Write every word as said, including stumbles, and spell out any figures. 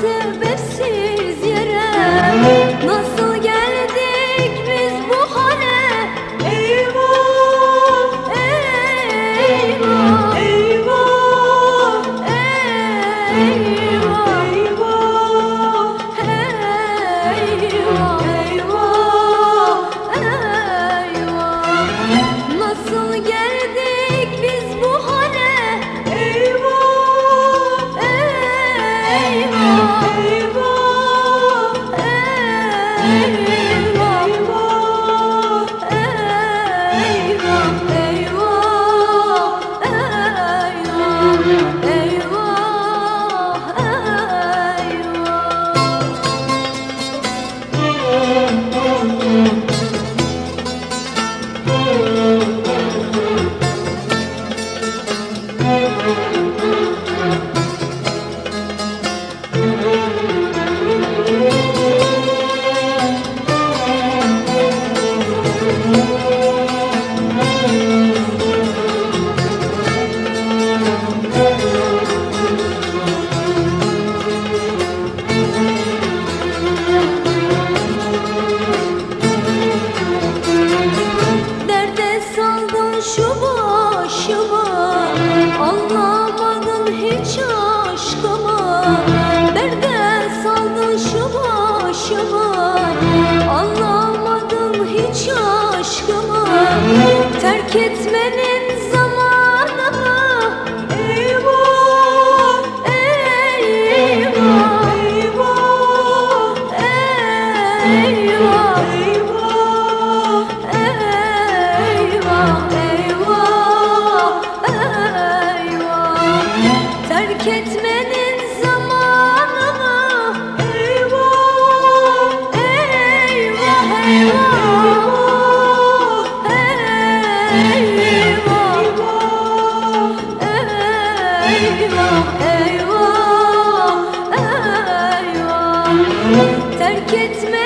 sebepsiz yere nasıl geldik biz bu hale? Eyvah, eyvah, eyvah, eyvah, eyvah, eyvah, eyvah. Nasıl geldik biz bu hale? Eyvah, eyvah, eyvah, derde saldın şu başıma, anlamadın hiç aşkımı. Derde saldın şu başıma, anlamadın hiç aşkımı. Terk etmenin zamanı mı? Eyvah, eyvah, eyvah, eyvah, eyvah, eyvah, eyvah. Terk etmenin zamanı mı? Eyvah, eyvah, eyvah, eyvah, eyvah, eyvah. Terk etme